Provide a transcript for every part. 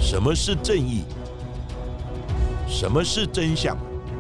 什么是正义？什么是真相？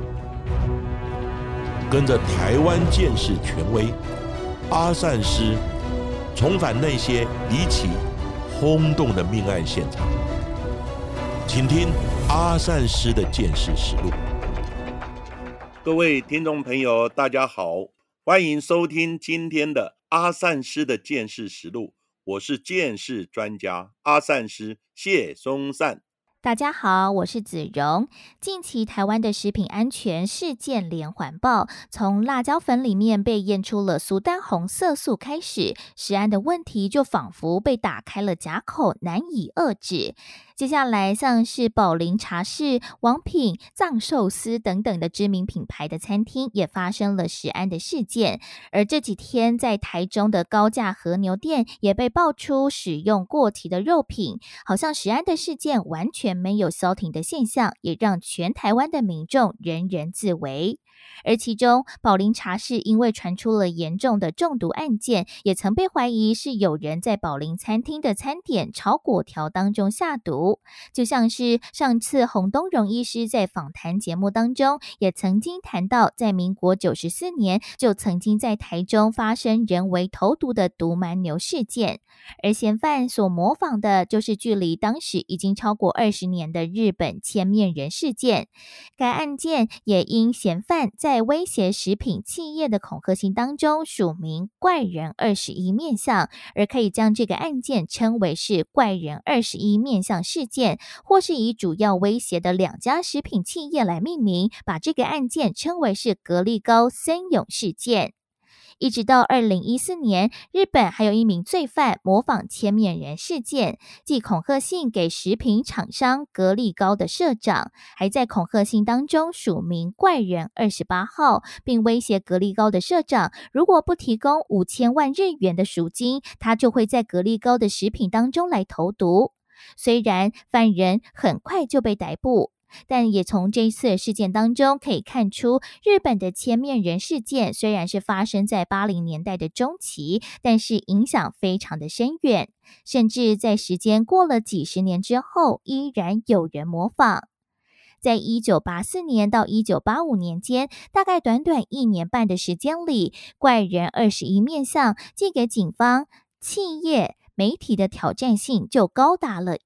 跟着台湾鉴识权威阿善师，重返那些离奇轰动的命案现场，请听阿善师的鉴识实录。各位听众朋友大家好，欢迎收听今天的阿善师的鉴识实录，我是鉴识专家阿善师谢松善。 大家好，我是子荣。近期台湾的食品安全事件连环爆，从辣椒粉里面被验出了苏丹红色素开始，食安的问题就仿佛被打开了闸口，难以遏制。接下来像是宝林茶室、王品、藏寿司等等的知名品牌的餐厅也发生了食安的事件，而这几天在台中的高价和牛店也被爆出使用过期的肉品，好像食安的事件完全没有消停的现象，也让全台湾的民众人人自危。而其中宝林茶室因为传出了严重的中毒案件，也曾被怀疑是有人在宝林餐厅的餐点炒粿条当中下毒，就像是上次洪东荣医师在访谈节目当中也曾经谈到，在民国94年就曾经在台中发生人为投毒的毒蛮牛事件，而嫌犯所模仿的就是距离当时已经超过20年的日本千面人事件。该案件也因嫌犯在威胁食品企业的恐吓信当中署名怪人21面相，而可以将这个案件称为是怪人21面相事件，或是以主要威胁的2家食品企业来命名，把这个案件称为是格力高森永事件。一直到2014年，日本还有一名罪犯模仿千面人事件，寄恐吓信给食品厂商格力高的社长，还在恐吓信当中署名怪人28号，并威胁格力高的社长，如果不提供5000万日元的赎金，他就会在格力高的食品当中来投毒。虽然犯人很快就被逮捕，但也从这一次事件当中可以看出，日本的千面人事件虽然是发生在80年代的中期，但是影响非常的深远，甚至在时间过了几十年之后，依然有人模仿。在1984年到1985年间，大概短短1年半的时间里，怪人21面相寄给警方、企业、媒体的挑战信就高达了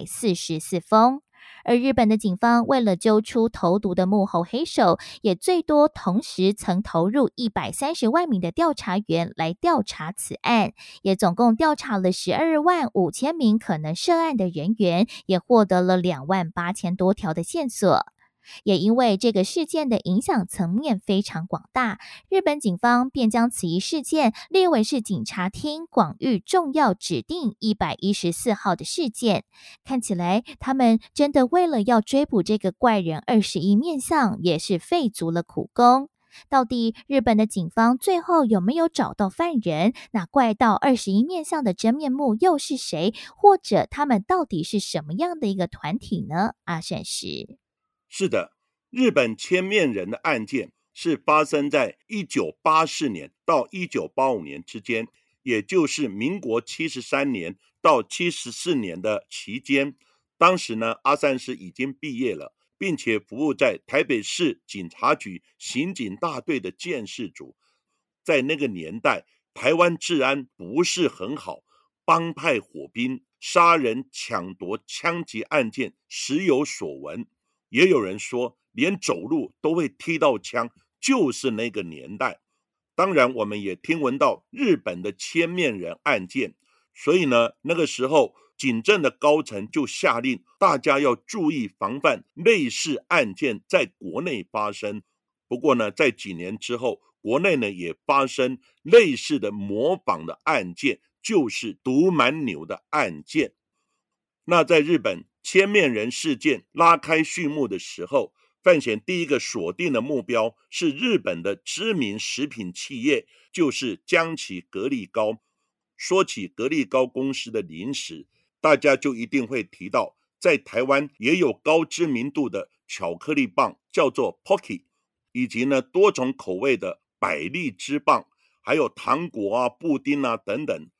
144封。而日本的警方为了揪出投毒的幕后黑手，也最多同时曾投入130万名的调查员来调查此案，也总共调查了12万5千名可能涉案的人员，也获得了2万8千多条的线索。也因为这个事件的影响层面非常广大，日本警方便将此一事件列为是警察厅广域重要指定114号的事件。看起来他们真的为了要追捕这个怪人21面相，也是费足了苦功。到底日本的警方最后有没有找到犯人？那怪盗21面相的真面目又是谁？或者他们到底是什么样的一个团体呢？阿善师。 是的，日本千面人的案件是发生在1984年到1985年之间，也就是民国73年到74年的期间。当时呢，阿善师已经毕业了，并且服务在台北市警察局刑警大队的鉴识组。在那个年代，台湾治安不是很好，帮派火拼、杀人抢夺、枪击案件时有所闻。也有人说，连走路都会踢到枪，就是那个年代。当然，我们也听闻到日本的千面人案件，所以呢，那个时候警政的高层就下令大家要注意防范类似案件在国内发生。不过呢，在几年之后，国内呢也发生类似的模仿的案件，就是毒蛮牛的案件。那在日本千面人事件拉开序幕的时候，犯嫌第一个锁定的目标是日本的知名食品企业，就是江崎格力高。说起格力高公司的零食，大家就一定会提到，在台湾也有高知名度的巧克力棒，叫做 Pocky， 以及呢多种口味的百利之棒，还有糖果啊、布丁啊等等。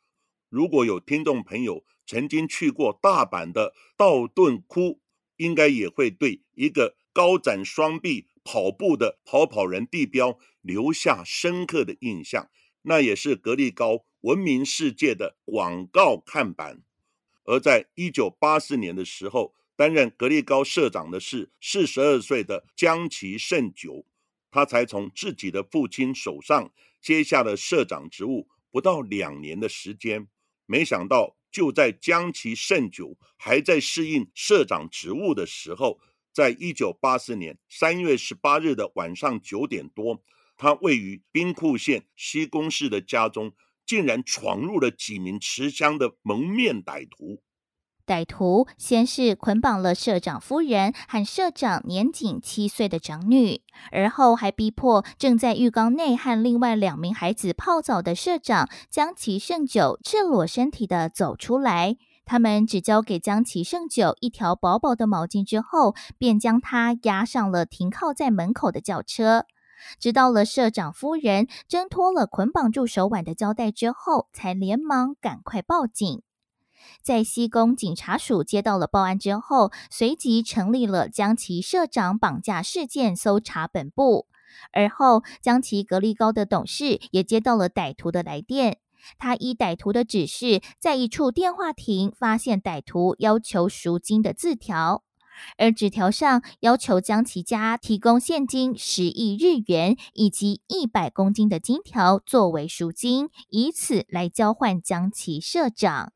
如果有听众朋友曾经去过大阪的道顿窟，应该也会对一个高展双臂跑步的跑跑人地标留下深刻的印象，那也是格力高闻名世界的广告看板。而在1984年的时候，担任格力高社长的是42岁的江崎胜久，他才从自己的父亲手上接下了社长职务，不到2年的时间。没想到就在江崎胜久还在适应社长职务的时候，在1984年3月18日的晚上9点多，他位于兵库县西宫市的家中，竟然闯入了几名持枪的蒙面歹徒。 歹徒先是捆绑了社长夫人和社长年仅7岁的长女，而后还逼迫正在浴缸内和另外2名孩子泡澡的社长江崎胜久赤裸身体的走出来。他们只交给江崎胜久一条薄薄的毛巾之后，便将他押上了停靠在门口的轿车。直到了社长夫人挣脱了捆绑住手腕的胶带之后，才连忙赶快报警。在西宫警察署接到了报案之后，随即成立了江崎社长绑架事件搜查本部。而后，江崎格力高的董事也接到了歹徒的来电，他依歹徒的指示，在一处电话亭发现歹徒要求赎金的字条，而纸条上要求江崎家提供现金10亿日元以及100公斤的金条作为赎金，以此来交换江崎社长。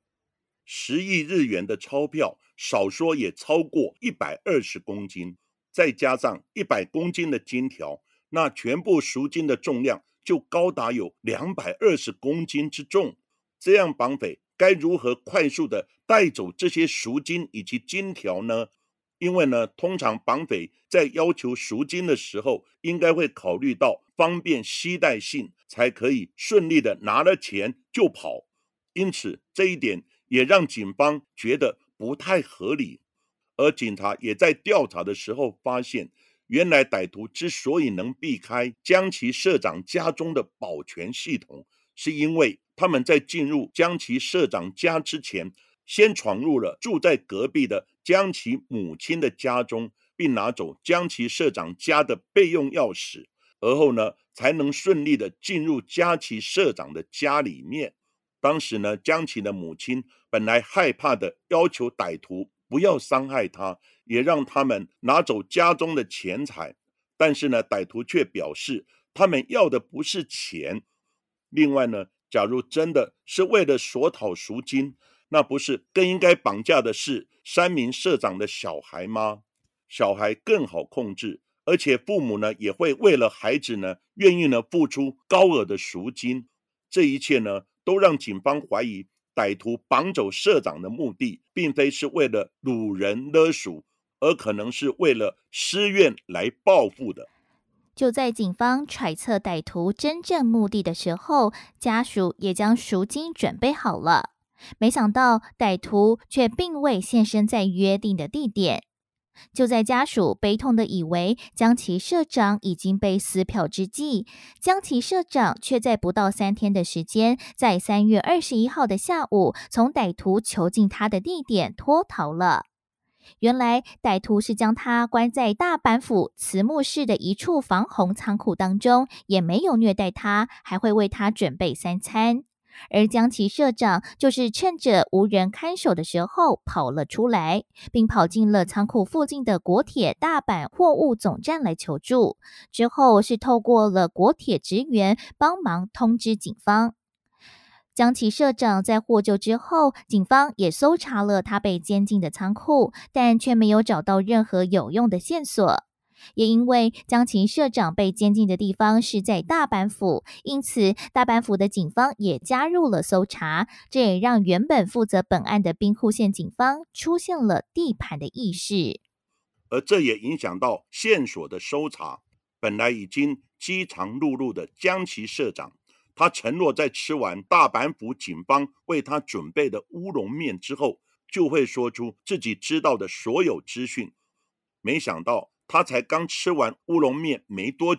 10亿日元的钞票少说也超过120公斤，再加上100公斤的金条，那全部赎金的重量就高达有220公斤之重。这样绑匪该如何快速的带走这些赎金以及金条呢？因为呢，通常绑匪在要求赎金的时候，应该会考虑到方便携带性，才可以顺利的拿了钱就跑。因此这一点也让警方觉得不太合理。而警察也在调查的时候发现，原来歹徒之所以能避开江崎社长家中的保全系统，是因为他们在进入江崎社长家之前，先闯入了住在隔壁的江崎母亲的家中，并拿走江崎社长家的备用钥匙，而后呢，才能顺利的进入江崎社长的家里面。当时呢，江崎的母亲本来害怕的要求歹徒不要伤害他，也让他们拿走家中的钱财，但是呢，歹徒却表示他们要的不是钱。另外呢，假如真的是为了索讨赎金，那不是更应该绑架的是3名社长的小孩吗？小孩更好控制，而且父母呢也会为了孩子呢愿意呢付出高额的赎金。这一切呢都让警方怀疑歹徒绑走社长的目的并非是为了掳人勒赎，而可能是为了施怨来报复的。 就在警方揣测歹徒真正目的的时候，家属也将赎金准备好了。没想到歹徒却并未现身在约定的地点。就在家属悲痛的以为江崎社长已经被撕票之际，江崎社长却在不到3天的时间，在3月21号的下午，从歹徒囚禁他的地点脱逃了。原来歹徒是将他关在大阪府慈木市的一处防洪仓库当中，也没有虐待他，还会为他准备3餐。而江崎社长就是趁着无人看守的时候跑了出来，并跑进了仓库附近的国铁大阪货物总站来求助，之后是透过了国铁职员帮忙通知警方。江崎社长在获救之后，警方也搜查了他被监禁的仓库，但却没有找到任何有用的线索。也因为江崎社长被监禁的地方是在大阪府，因此大阪府的警方也加入了搜查，这也让原本负责本案的兵库县警方出现了地盘的意识。 而这也影响到线索的搜查。本来已经饥肠辘辘的江崎社长，他承诺在吃完大阪府警方为他准备的乌龙面之后，就会说出自己知道的所有资讯。没想到他才刚吃完乌龙面没多久，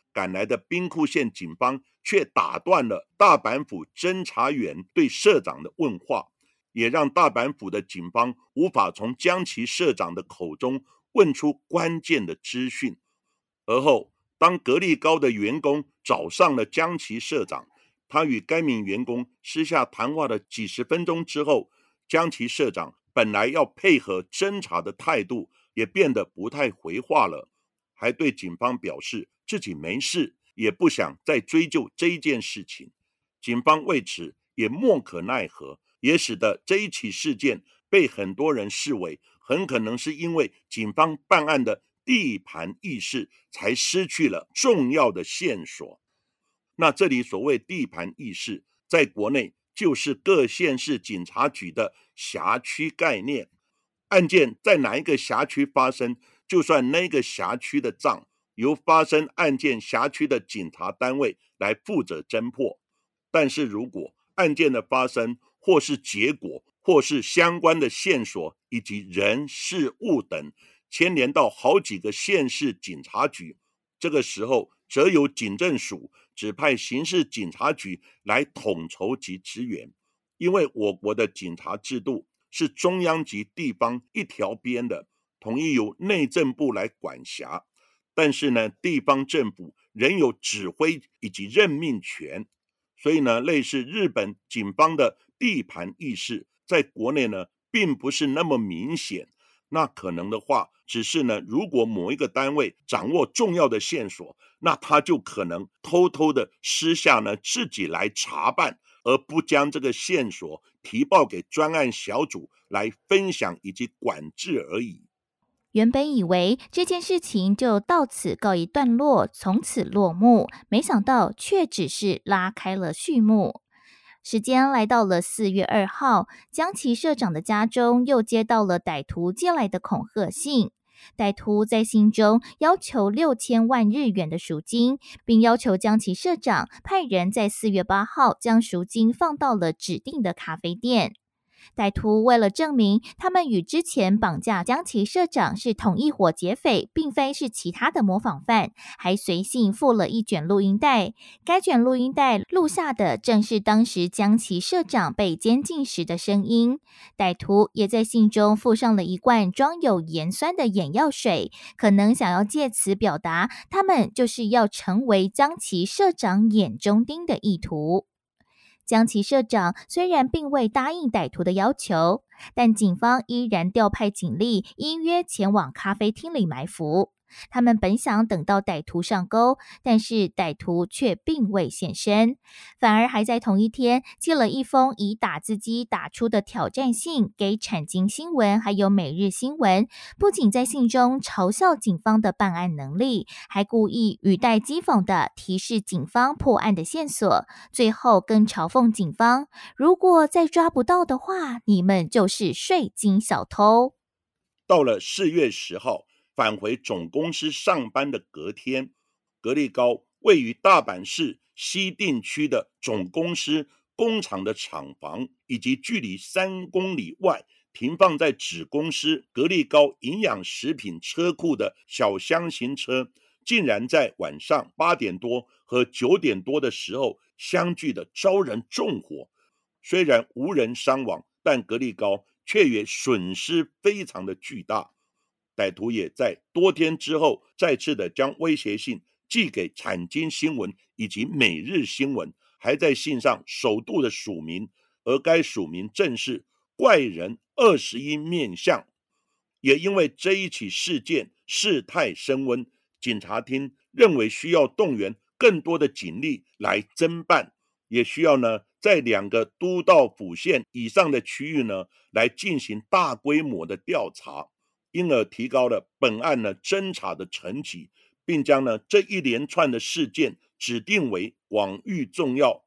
赶来的兵库县警方却打断了大阪府侦查员对社长的问话，也让大阪府的警方无法从江崎社长的口中问出关键的资讯。而后，当格力高的员工找上了江崎社长，他与该名员工私下谈话了几十分钟之后，江崎社长本来要配合侦查的态度也变得不太回话了，还对警方表示自己没事，也不想再追究这一件事情。警方为此也莫可奈何，也使得这一起事件被很多人视为很可能是因为警方办案的地盘意识才失去了重要的线索。那这里所谓地盘意识，在国内就是各县市警察局的辖区概念。案件在哪一个辖区发生，就算那个辖区的账由发生案件辖区的警察单位来负责侦破。但是如果案件的发生或是结果或是相关的线索以及人事物等牵连到好几个县市警察局，这个时候则由警政署指派刑事警察局来统筹及支援。因为我国的警察制度是中央及地方一条边的，统一由内政部来管辖，但是呢，地方政府仍有指挥以及任命权，所以呢，类似日本警方的地盘意识，在国内呢，并不是那么明显。那可能的话，只是呢，如果某一个单位掌握重要的线索，那他就可能偷偷的私下呢自己来查办，而不将这个线索提报给专案小组来分享以及管制而已。 原本以为这件事情就到此告一段落，从此落幕，没想到却只是拉开了序幕。时间来到了4月2号，江崎社长的家中又接到了歹徒寄来的恐吓信。歹徒在信中要求6000万日元的赎金，并要求江崎社长派人在4月8号将赎金放到了指定的咖啡店。歹徒为了证明他们与之前绑架江崎社长是同一伙劫匪，并非是其他的模仿犯，还随信附了一卷录音带。该卷录音带录下的正是当时江崎社长被监禁时的声音。歹徒也在信中附上了一罐装有盐酸的眼药水，可能想要借此表达他们就是要成为江崎社长眼中钉的意图。江崎社长虽然并未答应歹徒的要求，但警方依然调派警力依约前往咖啡厅里埋伏。他们本想等到歹徒上钩，但是歹徒却并未现身，反而还在同一天寄了一封以打字机打出的挑战信给产经新闻还有每日新闻，不仅在信中嘲笑警方的办案能力，还故意语带讥讽的提示警方破案的线索，最后更嘲讽警方，如果再抓不到的话，你们就是税金小偷。 到了4月10号返回总公司上班的隔天，格力高位于大阪市西定区的总公司工厂的厂房，以及距离3公里外停放在子公司格力高营养食品车库的小箱型车，竟然在晚上8点多和9点多的时候相继的遭人纵火。虽然无人伤亡，但格力高却也损失非常的巨大。歹徒也在多天之后再次的将威胁信寄给产经新闻以及每日新闻，还在信上首度的署名，而该署名正是怪人21面相。也因为这一起事件事态升温，警察厅认为需要动员更多的警力来侦办，也需要呢在2个都道府县以上的区域呢来进行大规模的调查，因而提高了本案呢侦查的层级，并将呢这一连串的事件指定为广域重要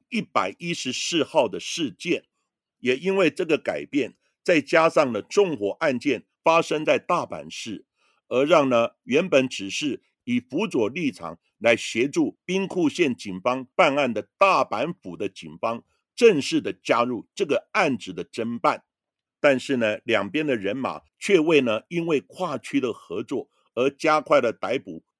114号的事件。也因为这个改变，再加上了纵火案件发生在大阪市，而让呢原本只是以辅佐立场来协助兵库县警方办案的大阪府的警方正式的加入这个案子的侦办。但是呢，两边的人马却未呢因为跨区的合作而加快了逮捕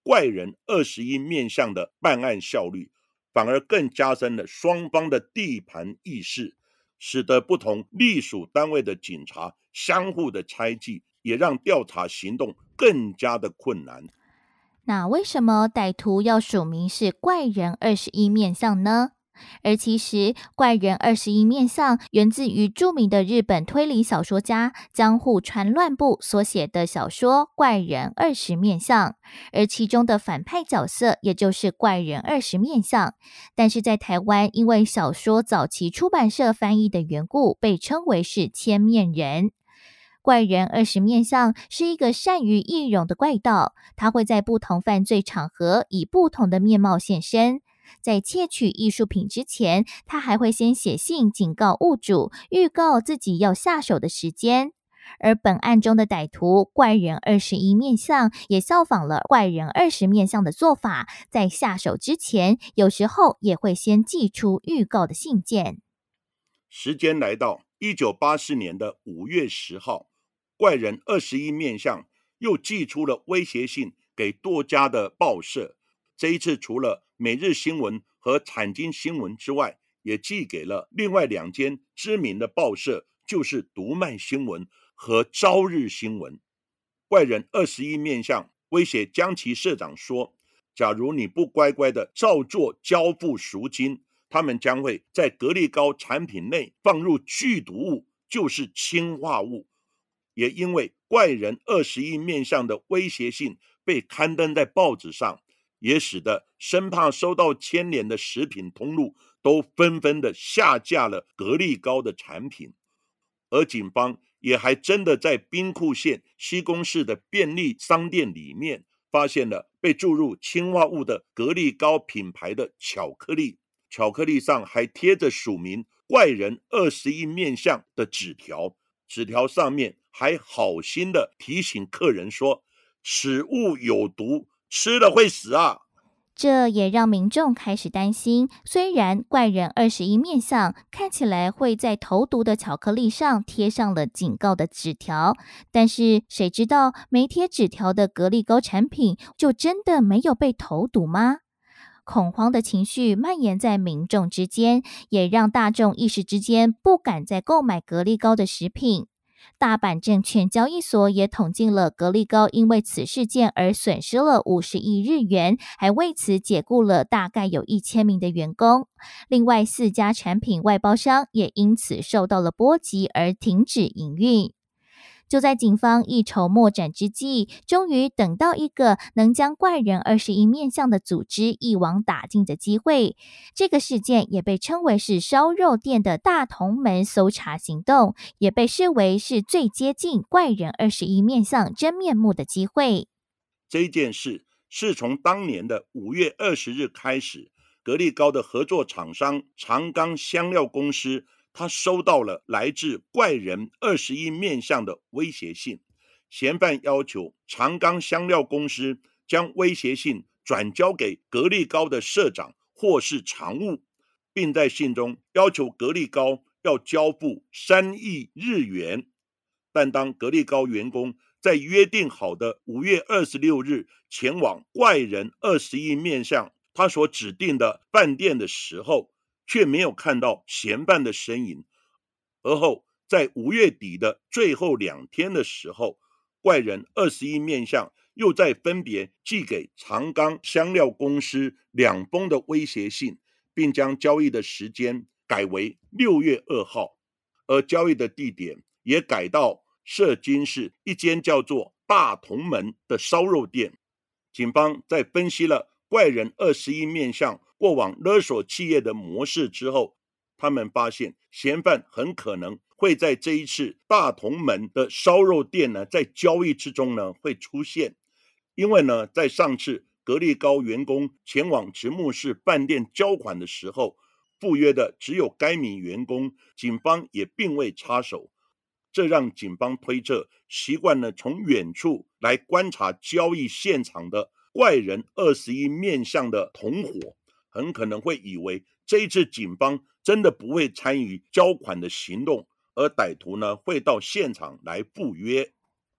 怪人21面相的办案效率，反而更加深了双方的地盘意识，使得不同隶属单位的警察相互的猜忌，也让调查行动更加的困难。 那为什么歹徒要署名是怪人21面相呢？而其实怪人21面相源自于著名的日本推理小说家江户川乱步所写的小说《怪人20面相》，而其中的反派角色也就是怪人20面相。但是在台湾，因为小说早期出版社翻译的缘故，被称为是千面人。怪人20面相是一个善于易容的怪盗，他会在不同犯罪场合以不同的面貌现身。在窃取艺术品之前，他还会先写信警告物主，预告自己要下手的时间。而本案中的歹徒怪人21面相也效仿了怪人20面相的做法，在下手之前，有时候也会先寄出预告的信件。 时间来到1984年的5月10号，怪人21面相又寄出了威胁信给多家的报社，这一次除了每日新闻和产经新闻之外，也寄给了另外2间知名的报社，就是读卖新闻和朝日新闻。怪人21面相威胁江崎社长说，假如你不乖乖的照做交付赎金，他们将会在格力高产品内放入剧毒物，就是氰化物。也因为怪人21面相的威胁信被刊登在报纸上，也使得生怕收到牵连的食品通路都纷纷的下架了格力高的产品。而警方也还真的在兵库县西宫市的便利商店里面发现了被注入氰化物的格力高品牌的巧克力，巧克力上还贴着署名怪人21面相的纸条，纸条上面还好心的提醒客人说，此物有毒，吃了会死啊。 这也让民众开始担心，虽然怪人21面相看起来会在投毒的巧克力上贴上了警告的纸条，但是谁知道没贴纸条的格力高产品就真的没有被投毒吗？恐慌的情绪蔓延在民众之间，也让大众一时之间不敢再购买格力高的食品。大阪证券交易所也统计了格力高因为此事件而损失了50亿日元，还为此解雇了大概有1000名的员工。另外4家产品外包商也因此受到了波及而停止营运。就在警方一筹莫展之际，终于等到一个能将怪人21面相的组织一网打尽的机会。这个事件也被称为是烧肉店的大同门搜查行动，也被视为是最接近怪人21面相真面目的机会。 这件事是从当年的5月20日开始，格力高的合作厂商长冈香料公司他收到了来自怪人21面相的威胁信，嫌犯要求长冈香料公司将威胁信转交给格力高的社长或是常务，并在信中要求格力高要交付3亿日元。但当格力高员工在约定好的5月26日前往怪人21面相他所指定的饭店的时候，却没有看到嫌犯的身影。而后在5月底的最后2天的时候，怪人21面相又再分别寄给长冈香料公司2封的威胁信，并将交易的时间改为6月2号，而交易的地点也改到社经市一间叫做大同门的烧肉店。警方在分析了怪人21面相过往勒索企业的模式之后，他们发现嫌犯很可能会在这一次大同门的烧肉店呢，在交易之中呢会出现。因为呢，在上次格力高员工前往直木市饭店交款的时候，赴约的只有该名员工，警方也并未插手。这让警方推测，习惯了从远处来观察交易现场的怪人21面相的同伙，很可能会以为这一次警方真的不会参与交款的行动，而歹徒呢会到现场来赴约。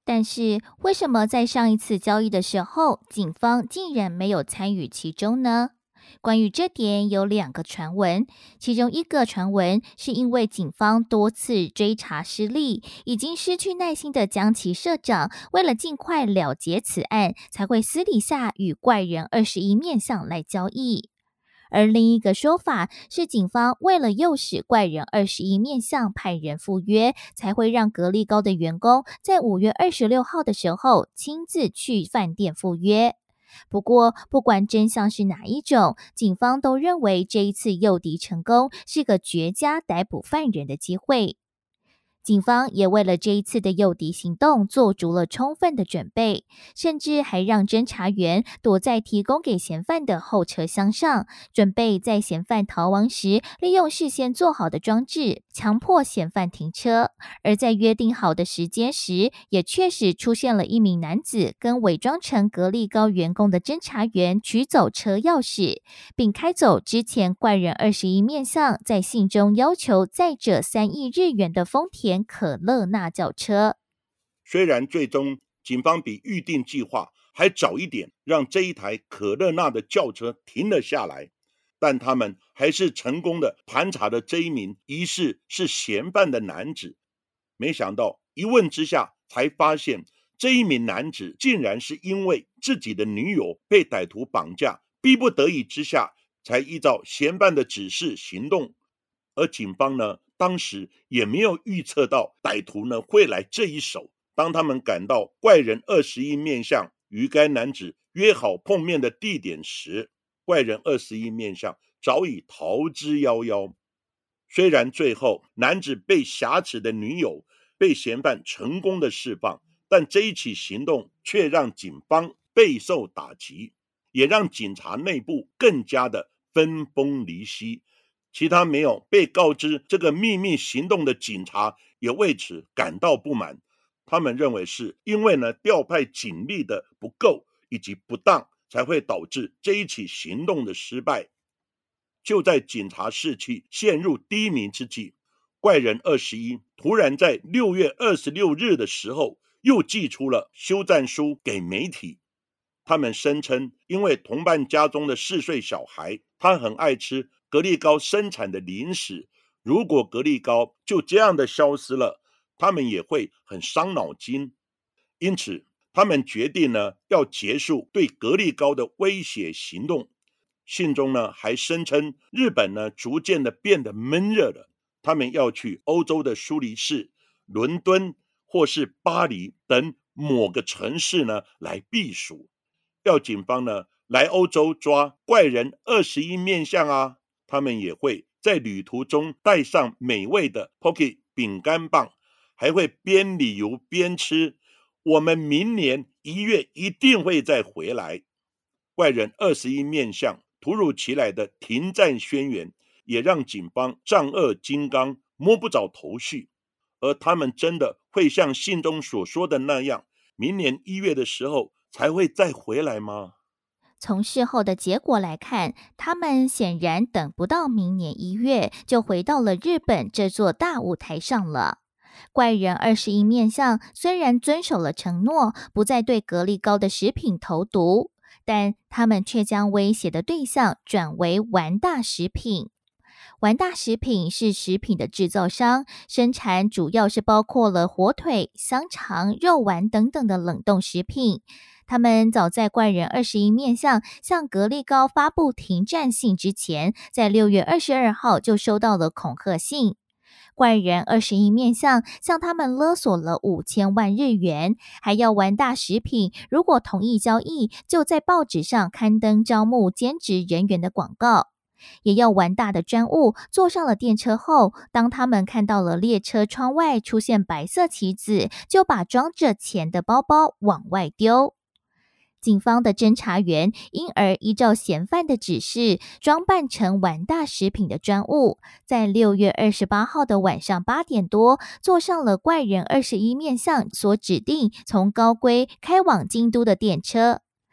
但是为什么在上一次交易的时候，警方竟然没有参与其中呢？关于这点有2个传闻，其中一个传闻是因为警方多次追查失利，已经失去耐心的将其社长为了尽快了结此案，才会私底下与怪人21面相来交易。而另一个说法是，警方为了诱使怪人21面相派人赴约，才会让格力高的员工在5月26号的时候亲自去饭店赴约。不过，不管真相是哪一种，警方都认为这一次诱敌成功是个绝佳逮捕犯人的机会。警方也为了这一次的诱敌行动做足了充分的准备，甚至还让侦查员躲在提供给嫌犯的后车厢上，准备在嫌犯逃亡时利用事先做好的装置强迫嫌犯停车。而在约定好的时间时，也确实出现了一名男子跟伪装成格力高员工的侦查员取走车钥匙，并开走之前怪人21面相在信中要求载着3亿日元的丰田可乐那轿车。 虽然最终警方比预定计划还早一点让这一台可乐那的轿车停了下来，但他们还是成功的盘查了这一名疑似是嫌犯的男子。没想到一问之下才发现，这一名男子竟然是因为自己的女友被歹徒绑架，逼不得已之下才依照嫌犯的指示行动。而警方呢，当时也没有预测到歹徒呢会来这一手。当他们赶到怪人21面相与该男子约好碰面的地点时，怪人21面相早已逃之夭夭。虽然最后男子被挟持的女友被嫌犯成功的释放，但这一起行动却让警方备受打击，也让警察内部更加的分崩离析。其他没有被告知这个秘密行动的警察也为此感到不满，他们认为是因为呢调派警力的不够以及不当，才会导致这一起行动的失败。就在警察士气陷入低迷之际，怪人21突然在6月26日的时候又寄出了休战书给媒体。他们声称，因为同伴家中的4岁小孩，他很爱吃格力高生产的零食，如果格力高就这样的消失了，他们也会很伤脑筋。因此他们决定呢要结束对格力高的威胁行动。信中呢还声称，日本呢逐渐的变得闷热了，他们要去欧洲的苏黎世、伦敦或是巴黎等某个城市呢来避暑，要警方呢来欧洲抓怪人21面相啊。他们也会在旅途中带上美味的 Pocky 饼干棒，还会边旅游边吃。我们明年1月一定会再回来。怪人21面相突如其来的停战宣言，也让警方丈二金刚摸不着头绪。而他们真的会像信中所说的那样，明年1月的时候才会再回来吗？ 从事后的结果来看，他们显然等不到明年1月就回到了日本这座大舞台上了。怪人21面相虽然遵守了承诺，不再对格力高的食品投毒，但他们却将威胁的对象转为丸大食品。丸大食品是食品的制造商，生产主要是包括了火腿、香肠、肉丸等等的冷冻食品。他们早在怪人21面相向格力高发布停战信之前，在6月22号就收到了恐吓信。怪人21面相向他们勒索了5000万日元，还要丸大食品如果同意交易，就在报纸上刊登招募兼职人员的广告。也要丸大的专务坐上了电车后，当他们看到了列车窗外出现白色旗子，就把装着钱的包包往外丢。警方的侦查员因而依照嫌犯的指示，装扮成丸大食品的专务，在6月28号的晚上8点多，坐上了怪人21面相所指定从高龟开往京都的电车。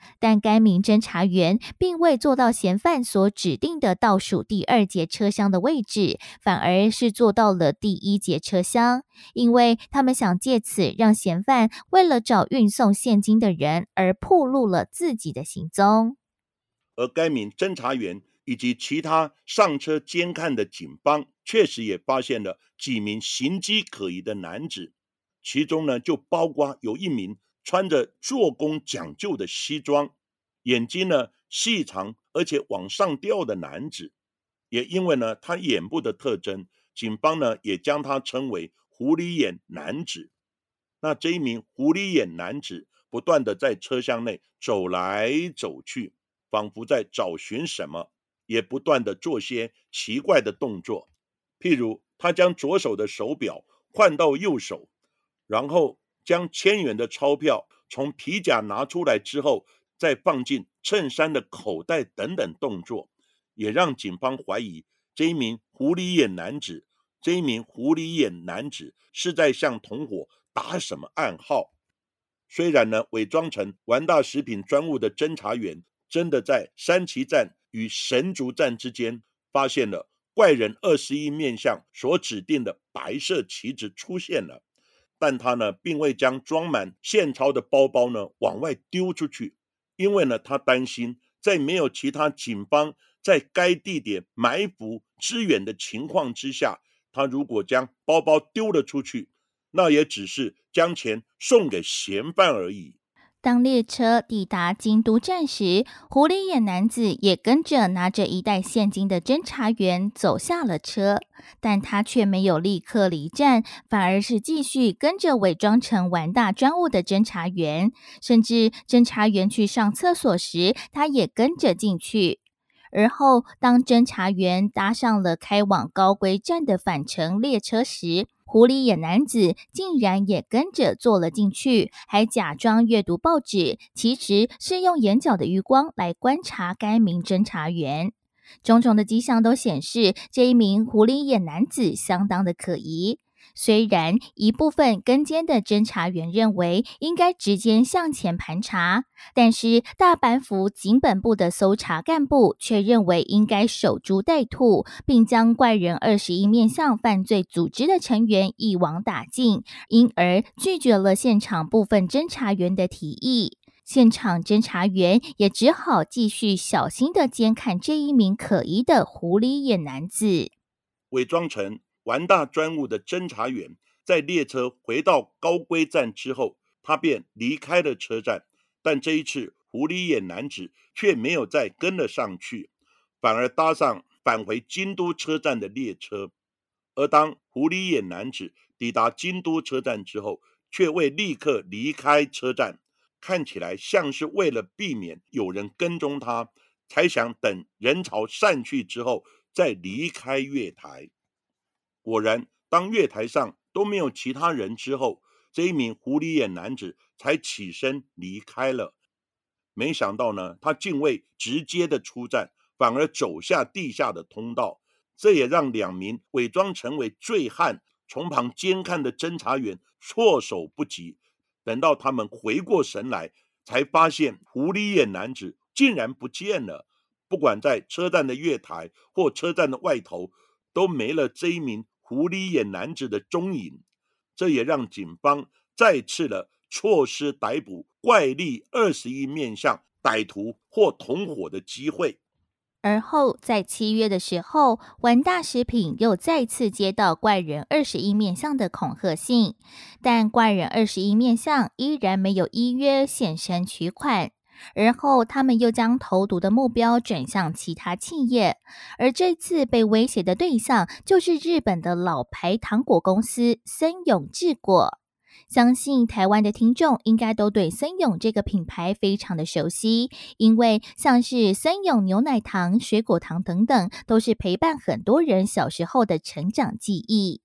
但该名侦查员并未坐到嫌犯所指定的倒数第2节车厢的位置，反而是坐到了第1节车厢，因为他们想借此让嫌犯为了找运送现金的人而暴露了自己的行踪。 而该名侦查员以及其他上车监看的警方确实也发现了几名形迹可疑的男子，其中呢就包括有一名穿着做工讲究的西装，眼睛呢细长而且往上吊的男子。也因为呢他眼部的特征，警方呢也将他称为狐狸眼男子。那这一名狐狸眼男子不断的在车厢内走来走去，仿佛在找寻什么，也不断的做些奇怪的动作。譬如他将左手的手表换到右手，然后将1000元的钞票从皮夹拿出来之后再放进衬衫的口袋等等动作，也让警方怀疑这一名狐狸眼男子是在向同伙打什么暗号。虽然呢伪装成完大食品专务的侦查员真的在山崎站与神竹站之间发现了怪人21面相所指定的白色旗子出现了，但他呢并未将装满现钞的包包呢往外丢出去，因为呢他担心在没有其他警方在该地点埋伏支援的情况之下，他如果将包包丢了出去，那也只是将钱送给嫌犯而已。 当列车抵达京都站时，狐狸眼男子也跟着拿着一袋现金的侦查员走下了车，但他却没有立刻离站，反而是继续跟着伪装成完大专务的侦查员，甚至侦查员去上厕所时，他也跟着进去。而后，当侦查员搭上了开往高龟站的返程列车时，狐狸眼男子竟然也跟着坐了进去，还假装阅读报纸，其实是用眼角的余光来观察该名侦查员。种种的迹象都显示，这一名狐狸眼男子相当的可疑。虽然一部分跟监的侦查员认为应该直接向前盘查，但是大阪府警本部的搜查干部却认为应该守株待兔，并将怪人21面相犯罪组织的成员一网打尽，因而拒绝了现场部分侦查员的提议。现场侦查员也只好继续小心地监看这一名可疑的狐狸眼男子。 伪装成完大专务的侦查员在列车回到高龟站之后，他便离开了车站，但这一次狐狸眼男子却没有再跟了上去，反而搭上返回京都车站的列车。而当狐狸眼男子抵达京都车站之后，却未立刻离开车站，看起来像是为了避免有人跟踪他，才想等人潮散去之后再离开月台。果然，当月台上都没有其他人之后，这一名狐狸眼男子才起身离开了。没想到呢，他竟未直接的出站，反而走下地下的通道，这也让2名伪装成为醉汉从旁监看的侦查员措手不及。等到他们回过神来，才发现狐狸眼男子竟然不见了，不管在车站的月台或车站的外头，都没了这一名狐狸眼男子的踪影。这也让警方再次的错失逮捕怪力21面相歹徒或同伙的机会。 而后在7月的时候，完大食品又再次接到怪人21面相的恐吓信，但怪人21面相依然没有依约现身取款。而后他们又将投毒的目标转向其他企业，而这次被威胁的对象就是日本的老牌糖果公司森永制果。相信台湾的听众应该都对森永这个品牌非常的熟悉，因为像是森永牛奶糖、水果糖等等，都是陪伴很多人小时候的成长记忆。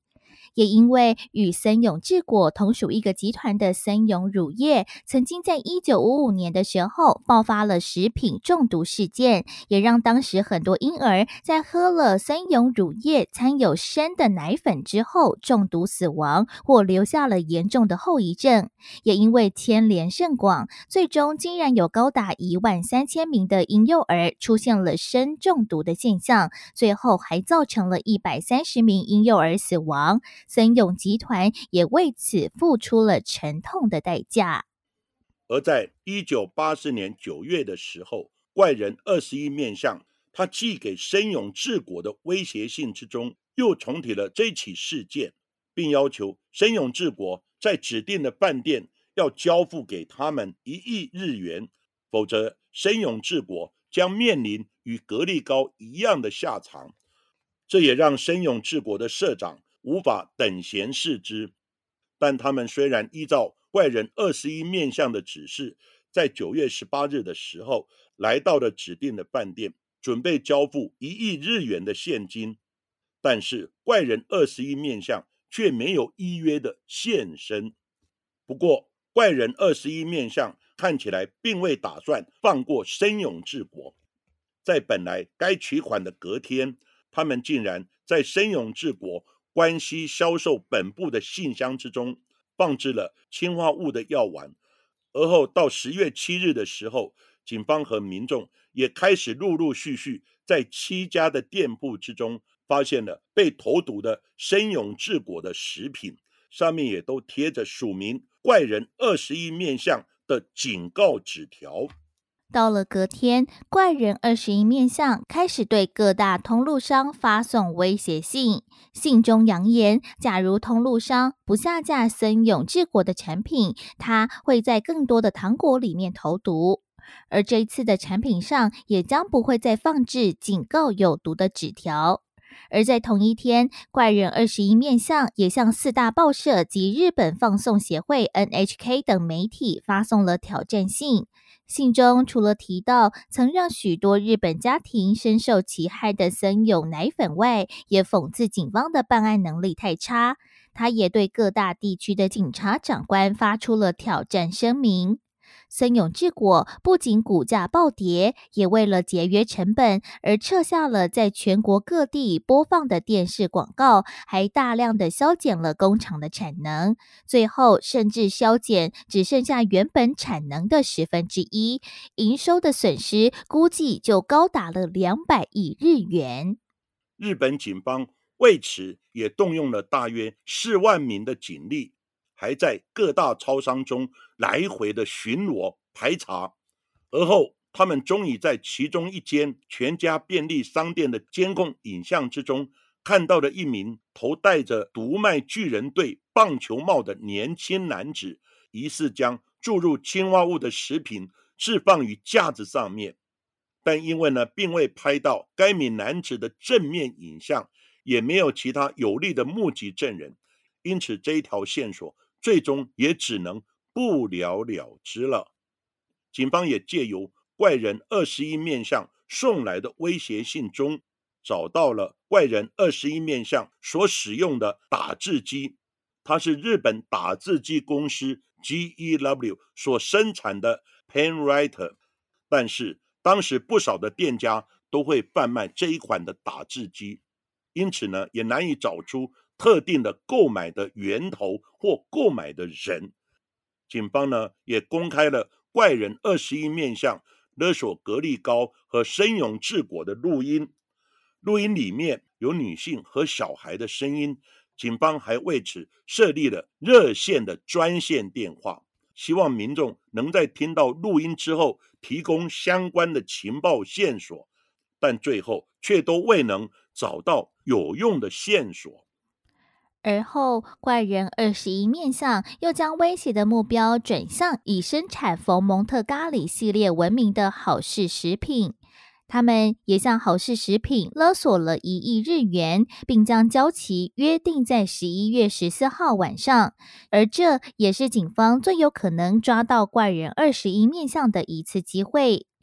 也因为与森永制果同属一个集团的森永乳业，曾经在1955年的时候爆发了食品中毒事件，也让当时很多婴儿在喝了森永乳业掺有砷的奶粉之后中毒死亡，或留下了严重的后遗症。也因为牵连甚广，最终竟然有高达13000名的婴幼儿出现了砷中毒的现象，最后还造成了130名婴幼儿死亡。森永集团也为此付出了沉痛的代价。 而在1984年9月的时候，怪人21面相他寄给森永制果的威胁信之中，又重提了这起事件，并要求森永制果在指定的饭店要交付给他们1亿日元，否则森永制果将面临与格力高一样的下场。这也让森永制果的社长无法等闲视之，但他们虽然依照怪人21面相的指示，在9月18日的时候来到了指定的饭店，准备交付1亿日元的现金，但是怪人21面相却没有依约的现身。不过怪人21面相看起来并未打算放过森永制果，在本来该取款的隔天，他们竟然在森永制果关西销售本部的信箱之中放置了氰化物的药丸。而后到10月7日的时候，警方和民众也开始陆陆续续在7家的店铺之中发现了被投毒的森永制果的食品，上面也都贴着署名怪人21面相的警告纸条。 到了隔天，怪人21面相开始对各大通路商发送威胁信，信中扬言，假如通路商不下架森永制果的产品，他会在更多的糖果里面投毒。而这一次的产品上也将不会再放置警告有毒的纸条。而在同一天，怪人21面相也向4大报社及日本放送协会 NHK 等媒体发送了挑战信。信中除了提到曾让许多日本家庭深受其害的森永奶粉外，也讽刺警方的办案能力太差。他也对各大地区的警察长官发出了挑战声明。森永制果不仅股价暴跌，也为了节约成本而撤下了在全国各地播放的电视广告，还大量的削减了工厂的产能，最后甚至削减只剩下原本产能的1/10，营收的损失估计就高达了200亿日元。 日本警方为此也动用了大约4万名的警力，还在各大超商中来回的巡逻排查。而后他们终于在其中一间全家便利商店的监控影像之中，看到了一名头戴着毒卖巨人队棒球帽的年轻男子，疑似将注入氰化物的食品置放于架子上面。但因为并未拍到该名男子的正面影像，也没有其他有力的目击证人，因此这一条线索最终也只能不了了之了。警方也借由怪人21面相送来的威胁信中，找到了怪人21面相所使用的打字机，它是日本打字机公司 GEW 所生产的 PenWriter， 但是当时不少的店家都会贩卖这一款的打字机，因此也难以找出特定的购买的源头或购买的人。警方也公开了怪人21面相勒索格力高和森永制果的录音，录音里面有女性和小孩的声音。警方还为此设立了热线的专线电话，希望民众能在听到录音之后提供相关的情报线索，但最后却都未能找到有用的线索。 而后，怪人21面相又将威胁的目标转向以生产佛蒙特咖喱系列闻名的好事食品。他们也向好事食品勒索了1亿日元，并将交期约定在11月14号晚上。而这也是警方最有可能抓到怪人21面相的一次机会。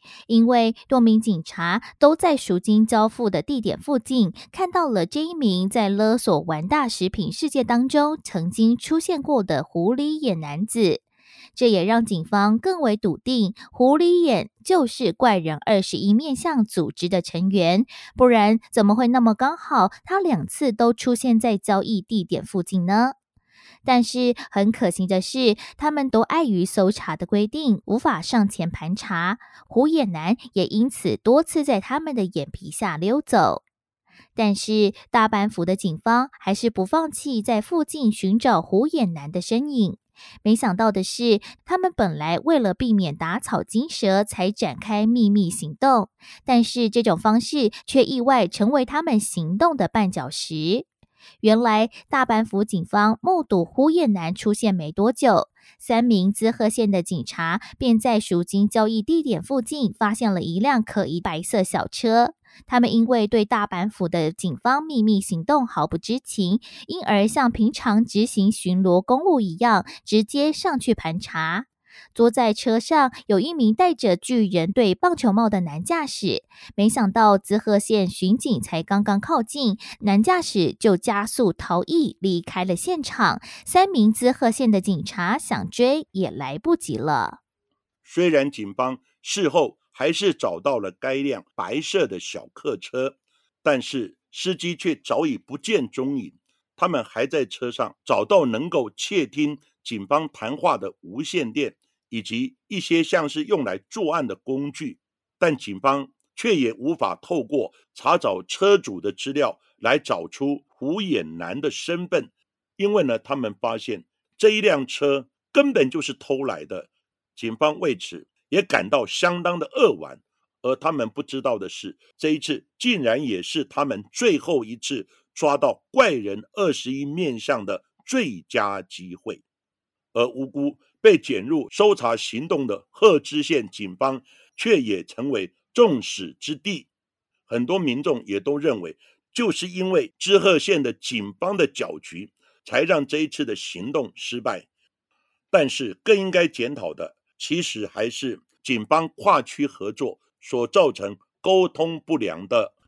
因为多名警察都在赎金交付的地点附近看到了这一名在勒索玩大食品事件当中曾经出现过的狐狸眼男子，这也让警方更为笃定狐狸眼就是怪人21面相组织的成员，不然怎么会那么刚好他2次都出现在交易地点附近呢？但是很可惜的是，他们都碍于搜查的规定，无法上前盘查，虎眼男也因此多次在他们的眼皮下溜走。但是大阪府的警方还是不放弃在附近寻找虎眼男的身影。没想到的是，他们本来为了避免打草惊蛇才展开秘密行动，但是这种方式却意外成为他们行动的绊脚石。原来大阪府警方目睹虎眼男出现没多久，3名滋贺县的警察便在赎金交易地点附近发现了一辆可疑白色小车。他们因为对大阪府的警方秘密行动毫不知情，因而像平常执行巡逻公务一样，直接上去盘查。坐在车上有一名戴着巨人队棒球帽的男驾驶，没想到滋贺县巡警才刚刚靠近，男驾驶就加速逃逸，离开了现场。3名滋贺县的警察想追也来不及了。 虽然警方事后还是找到了该辆白色的小客车，但是司机却早已不见踪影。他们还在车上找到能够窃听警方谈话的无线电，以及一些像是用来作案的工具，但警方却也无法透过查找车主的资料来找出虎眼男的身份，因为呢，他们发现这一辆车根本就是偷来的。警方为此也感到相当的扼腕，而他们不知道的是，这一次竟然也是他们最后一次抓到怪人21面相的最佳机会。而无辜被卷入搜查行动的鹤知县警方却也成为众矢之的。很多民众也都认为，就是因为知鹤县的警方的搅局，才让这一次的行动失败。但是更应该检讨的，其实还是警方跨区合作所造成沟通不良、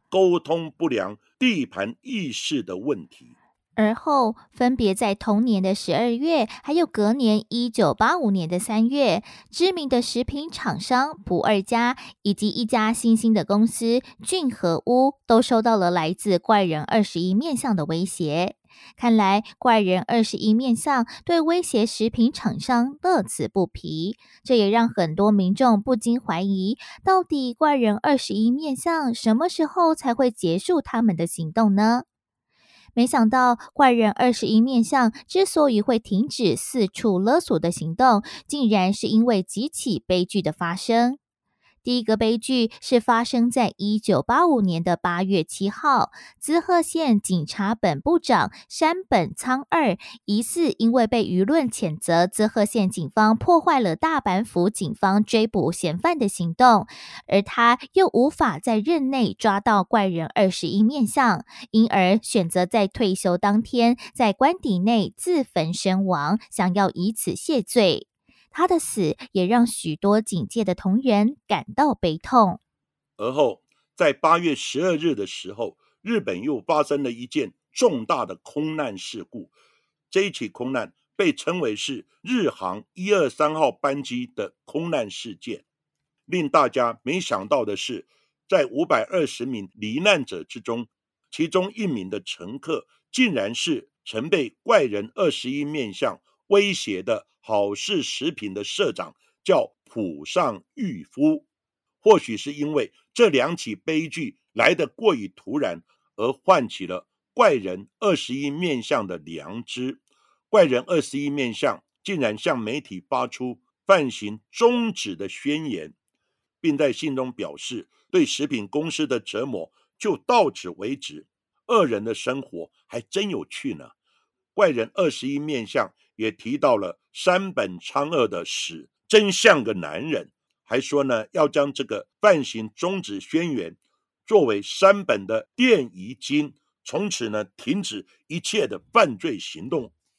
地盘意识的问题。 而后分别在同年的12月，还有隔年1985年的3月，知名的食品厂商不二家以及一家新兴的公司俊和屋都收到了来自怪人21面相的威胁。看来怪人21面相对威胁食品厂商乐此不疲，这也让很多民众不禁怀疑，到底怪人21面相什么时候才会结束他们的行动呢？没想到怪人21面相之所以会停止四处勒索的行动，竟然是因为几起悲剧的发生。第一个悲剧是发生在1985年的8月7号，滋贺县警察本部长山本苍二疑似因为被舆论谴责滋贺县警方破坏了大阪府警方追捕嫌犯的行动，而他又无法在任内抓到怪人21面相，因而选择在退休当天在官邸内自焚身亡，想要以此谢罪。他的死也让许多警界的同仁感到悲痛。 而后在8月12日的时候，日本又发生了一件重大的空难事故。这一起空难被称为是日航123号班机的空难事件。令大家没想到的是，在520名罹难者之中，其中1名的乘客竟然是曾被怪人21面相威胁的好事食品的社长，叫浦上裕夫。或许是因为这2起悲剧来得过于突然，而唤起了怪人21面相的良知。怪人21面相竟然向媒体发出犯行终止的宣言，并在信中表示，对食品公司的折磨就到此为止，恶人的生活还真有趣呢。怪人21面相也提到了山本昌二的死真像个男人，还说呢，要将这个犯行终止宣言作为山本的电遗经，从此呢停止一切的犯罪行动。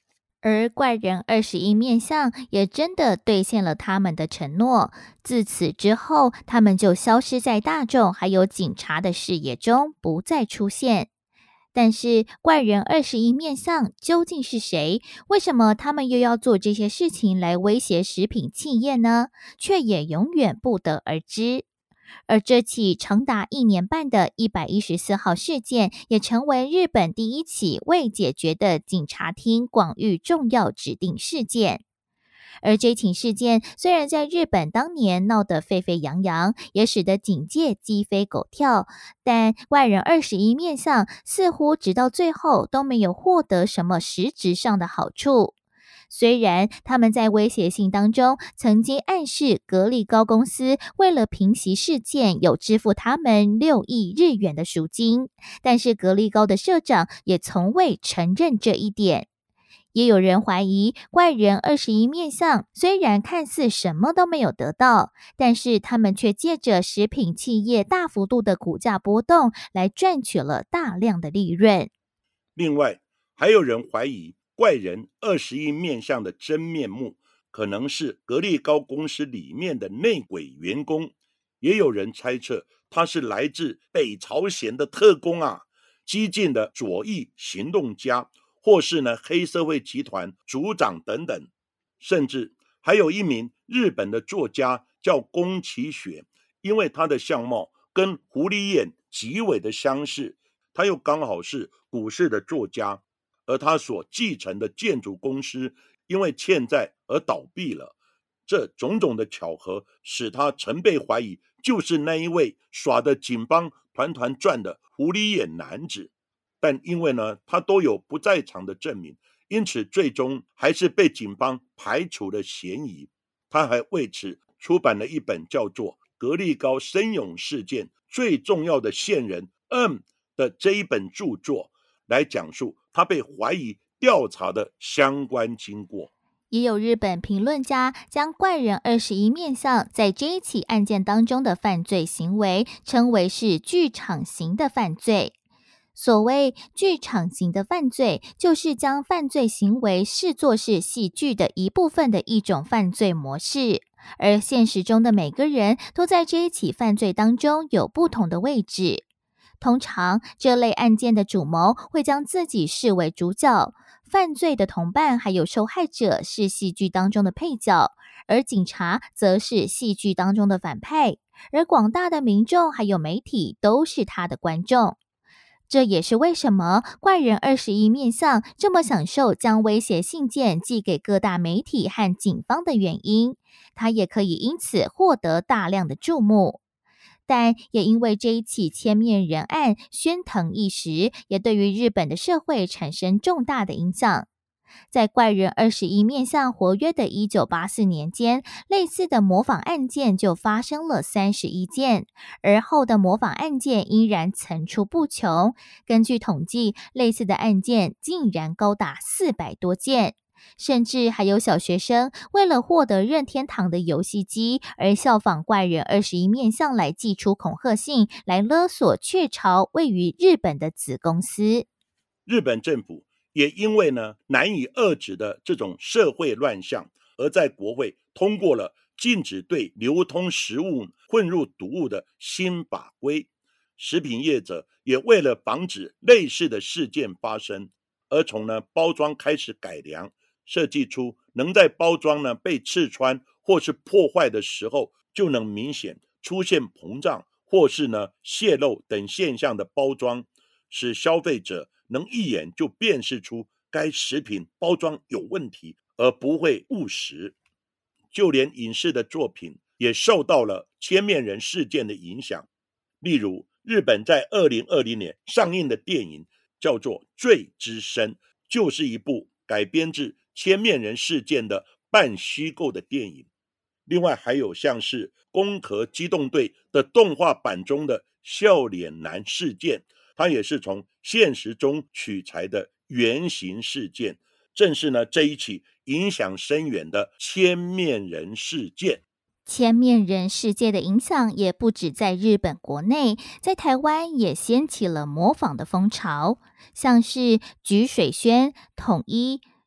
而怪人21面相也真的兑现了他们的承诺，自此之后，他们就消失在大众还有警察的视野中，不再出现。但是怪人21面相究竟是谁？为什么他们又要做这些事情来威胁食品企业呢？却也永远不得而知。而这起长达1年半的114号事件，也成为日本第一起未解决的警察厅广域重要指定事件。而这起事件虽然在日本当年闹得沸沸扬扬，也使得警界鸡飞狗跳，但怪人21面相似乎直到最后都没有获得什么实质上的好处。虽然他们在威胁信当中曾经暗示格力高公司为了平息事件有支付他们6亿日元的赎金，但是格力高的社长也从未承认这一点。也有人怀疑怪人21面相虽然看似什么都没有得到，但是他们却借着食品企业大幅度的股价波动来赚取了大量的利润。 另外，还有人怀疑怪人21面相的真面目可能是格力高公司里面的内鬼员工，也有人猜测他是来自北朝鲜的特工啊，激进的左翼行动家，或是黑社会集团组长等等，甚至还有一名日本的作家叫宫崎雪，因为他的相貌跟狐狸眼极为的相似，他又刚好是股市的作家，而他所继承的建筑公司因为欠债而倒闭了。这种种的巧合使他曾被怀疑就是那一位耍得警方团团转的狐狸眼男子，但因为他都有不在场的证明，因此最终还是被警方排除了嫌疑。他还为此出版了一本叫做《格力高生勇事件最重要的线人 M》的这一本著作，来讲述他被怀疑调查的相关经过。 也有日本评论家将怪人21面相在这一起案件当中的犯罪行为称为是剧场型的犯罪。所谓剧场型的犯罪，就是将犯罪行为视作是戏剧的一部分的一种犯罪模式，而现实中的每个人都在这一起犯罪当中有不同的位置。通常这类案件的主谋会将自己视为主角，犯罪的同伴还有受害者是戏剧当中的配角，而警察则是戏剧当中的反派，而广大的民众还有媒体都是他的观众。这也是为什么怪人21面相这么享受将威胁信件寄给各大媒体和警方的原因，他也可以因此获得大量的注目。但也因为这一起千面人案喧腾一时，也对于日本的社会产生重大的影响。在怪人21面相活跃的1984年间，类似的模仿案件就发生了31件，而后的模仿案件依然层出不穷。根据统计，类似的案件竟然高达400多件。甚至还有小学生为了获得任天堂的游戏机而效仿怪人21面相来寄出恐吓信，来勒索雀巢位于日本的子公司。 日本政府也因为难以遏制的这种社会乱象，而在国会通过了禁止对流通食物混入毒物的新法规。食品业者也为了防止类似的事件发生，而从包装开始改良，设计出能在包装被刺穿或是破坏的时候就能明显出现膨胀或是泄漏等现象的包装，使消费者能一眼就辨识出该食品包装有问题，而不会误食。就连影视的作品也受到了千面人事件的影响，例如日本在2020年上映的电影叫做《罪之声》，就是一部改编自千面人事件的半虚构的电影。另外还有像是攻壳机动队的动画版中的笑脸男事件，它也是从现实中取材的原型事件，正是这一起影响深远的千面人事件。 千面人事件的影响也不止在日本国内，在台湾也掀起了模仿的风潮，像是菊水轩、统一、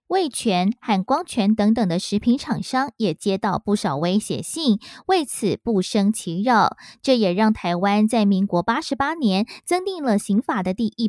味全和光泉等等的食品厂商也接到不少威胁信，为此不胜其扰。这也让台湾在民国88年增订了刑法的第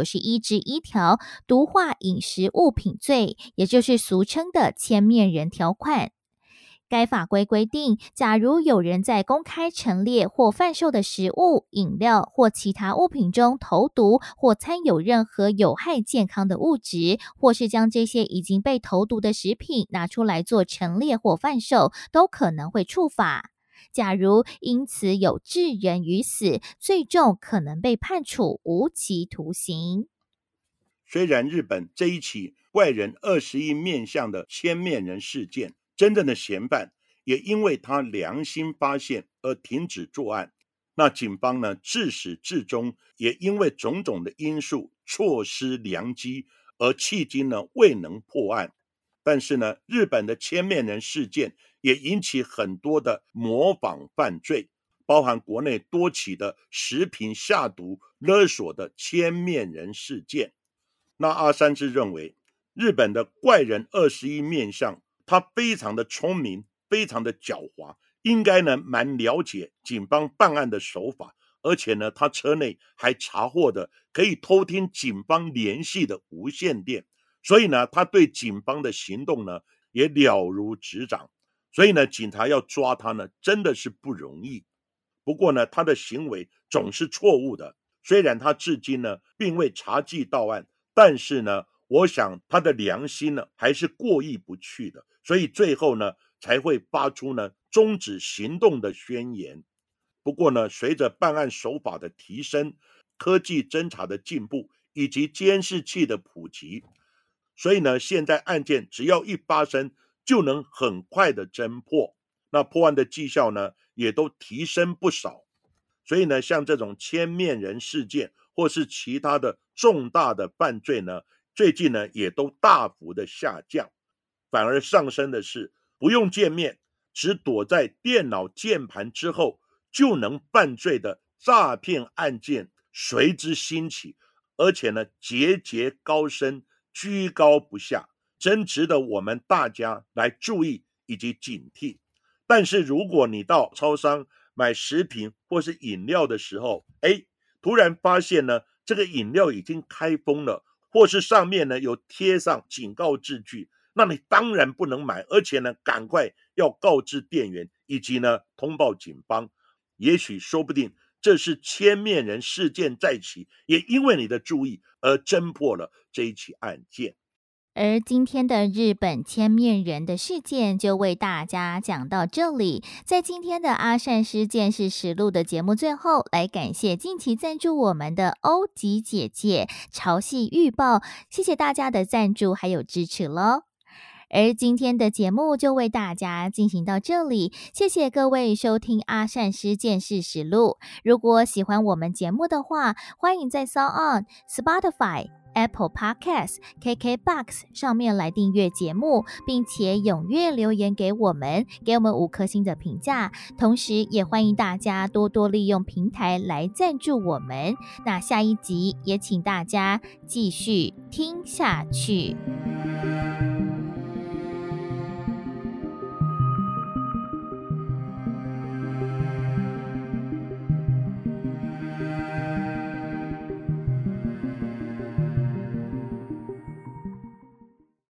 191条毒化饮食物品罪，也就是俗称的千面人条款。该法规规定，假如有人在公开陈列或贩售的食物、饮料或其他物品中投毒或掺有任何有害健康的物质，或是将这些已经被投毒的食品拿出来做陈列或贩售，都可能会触法。假如因此有致人于死，最重可能被判处无期徒刑。 虽然日本这一起怪人21面相的千面人事件，真正的嫌犯也因为他良心发现而停止作案，那警方呢，自始至终也因为种种的因素错失良机，而迄今呢未能破案。但是呢，日本的千面人事件也引起很多的模仿犯罪，包含国内多起的食品下毒勒索的千面人事件。那阿三是认为日本的怪人21面相，他非常的聪明，非常的狡猾，应该呢蛮了解警方办案的手法，而且呢他车内还查获的可以偷听警方联系的无线电，所以呢他对警方的行动呢也了如指掌，所以呢警察要抓他呢真的是不容易。不过呢他的行为总是错误的，虽然他至今呢并未查缉到案，但是呢我想他的良心呢还是过意不去的，所以最后呢才会发出呢终止行动的宣言。不过呢随着办案手法的提升，科技侦查的进步以及监视器的普及，所以呢现在案件只要一发生就能很快的侦破，那破案的绩效呢也都提升不少。所以呢像这种千面人事件或是其他的重大的犯罪呢，最近呢也都大幅的下降，反而上升的是不用见面，只躲在电脑键盘之后就能犯罪的诈骗案件随之兴起，而且呢节节高升，居高不下，真值得我们大家来注意以及警惕。但是如果你到超商买食品或是饮料的时候，突然发现呢这个饮料已经开封了，或是上面呢有贴上警告字句，那你当然不能买，而且呢赶快要告知店员，以及呢通报警方。也许说不定这是千面人事件再起，也因为你的注意而侦破了这一起案件。 而今天的日本千面人的事件就为大家讲到这里。在今天的阿善师见识实录的节目最后，来感谢近期赞助我们的欧吉姐姐潮汐预报，谢谢大家的赞助还有支持咯。而今天的节目就为大家进行到这里，谢谢各位收听阿善师见识实录。如果喜欢我们节目的话，欢迎在 SoundOn、Spotify、Apple Podcasts、KKBox 上面来订阅节目，并且踊跃留言给我们5颗星的评价。同时也欢迎大家多多利用平台来赞助我们。那下一集也请大家继续听下去。